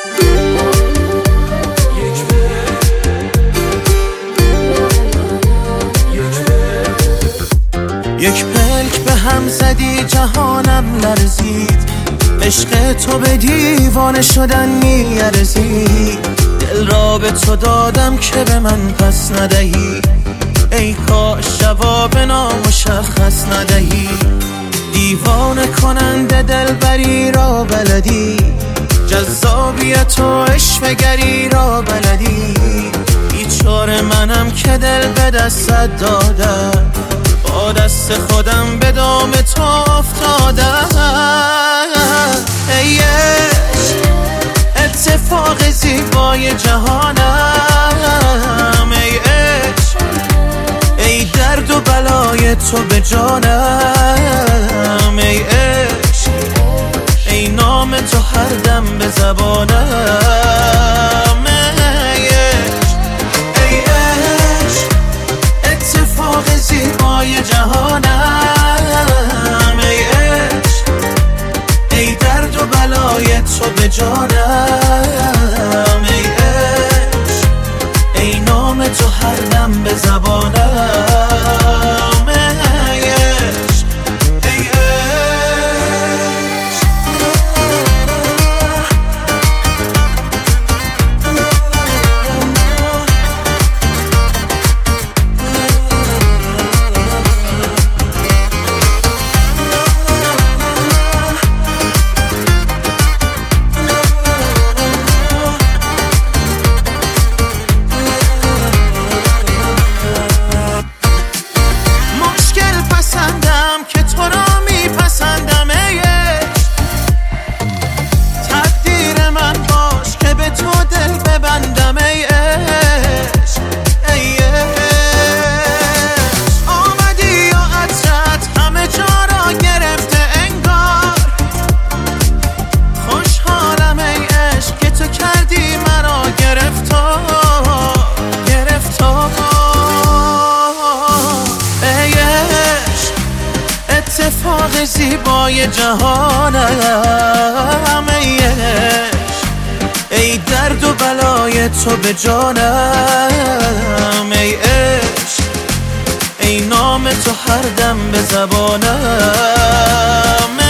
یک پلک به هم زدی جهانم لرزید، عشق تو به دیوانه شدن میارزید. دل را به تو دادم که به من پس ندهی، ای کاش جواب نامشخص ندهی. دیوانه کننده دلبری را بلدی، جذابیت و عشوه‌گری را بلدی. بیچاره منم که دل به دستت دادم، با دست خودم به دام تو افتادم. ای عشق اتفاق زیبای جهانم، ای عشق ای درد و بلای تو به جانم. ای عشق ای نام تو هر دم به زبانم. ای عشق ای عشق اتفاق زیبای جهانم، ای عشق ای درد و بلای تو به جانم. ای عشق ای نام تو هر دم به زبانم. ای عشق ای که تو را میپسندم. ای عشق تقدیر من باش که به تو دل ببندم. ای عشق ای عشق آمدی و عطرت همه جا را گرفته انگار. خوشحالم ای عشق که تو کردی مرا گرفتار. اتفاق زیبای جهانم، ای عشق ای درد و بلای تو به جانم. ای عشق ای نام تو هر دم به زبانم.